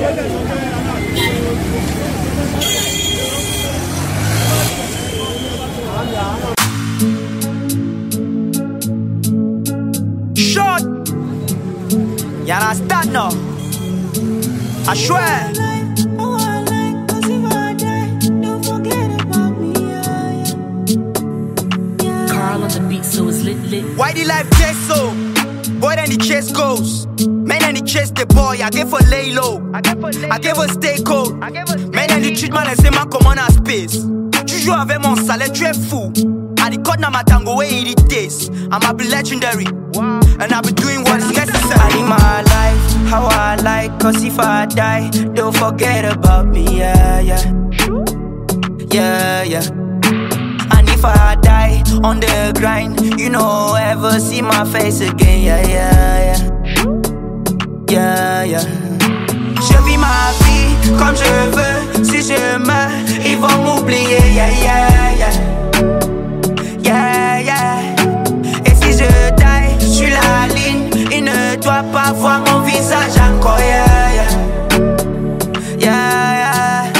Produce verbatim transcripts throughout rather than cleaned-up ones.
Short. You understand now? I swear. Carl on the beat, so it's lit lit. Why the life chase so? Boy, then the chase goes. Men and the chase the boy. I gave her lay low. I gave her stay cold. Men and the treatment and say man come on a space. Tu joues avec mon salaire, tu es fou. I the cut na my tango way it taste. I'ma be legendary. And I'll be doing what is necessary. I live my life how I like, cause if I die, don't forget about me, yeah, yeah. Yeah, yeah. And if I die on the grind, you know, ever see my face again, yeah, yeah, yeah. Yeah, yeah. Je vis ma vie comme je veux. Si je meurs, ils vont m'oublier, yeah, yeah, yeah. Yeah, yeah. Et si je die sur la ligne, il ne doit pas voir mon visage encore, yeah, yeah. Yeah, yeah.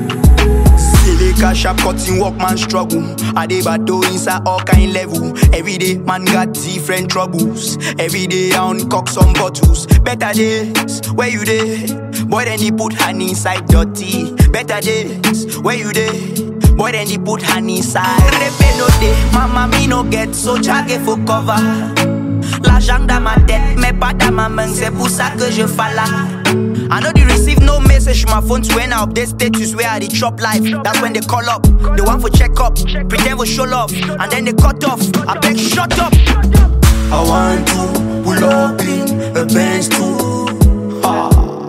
Silly cash up, cutting work, man struggle. I dey battle inside all kind level. Every day, man got different troubles. Every day, I on cock some bottles. Better days, where you dey? Boy, then he put hand inside dirty. Better days, where you dey? Boy, then he put hand inside. Repe no day, mama me no get, so chage for cover. L'argent dans ma tête, mais pas dans ma main, c'est pour ça que je fais là. I know they receive no message from my phone to when I update status where I dey chop life. That's when they call up, they want for check up, pretend for show love, and then they cut off. I beg shut up. I want to pull up in a Benz too. Ah.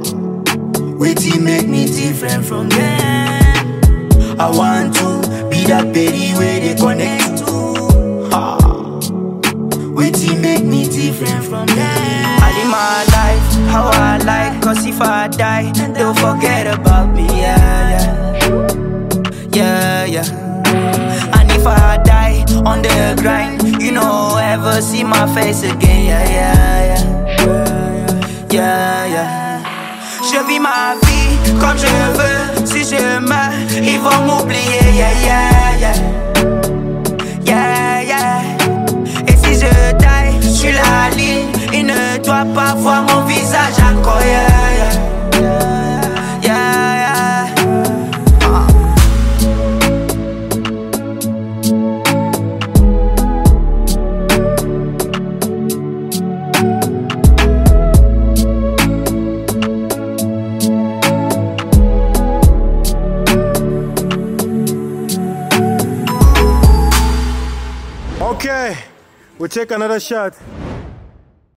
Waiting make me different from them. I want to be that baby where they connect to. Ah. Waiting make me different from them. I live my life how I like, cause if I die, don't forget about me, yeah, yeah. Yeah, yeah. And if I die on the grind, you know, ever see my face again, yeah, yeah, yeah. Yeah, yeah. Je vis ma vie comme je veux. Si je meurs, ils vont m'oublier, yeah, yeah, yeah. Yeah, yeah. Et si je die sur la ligne, il ne doit pas voir mon visage encore, yeah, yeah. Yeah, yeah. Uh. Okay, we'll take another shot.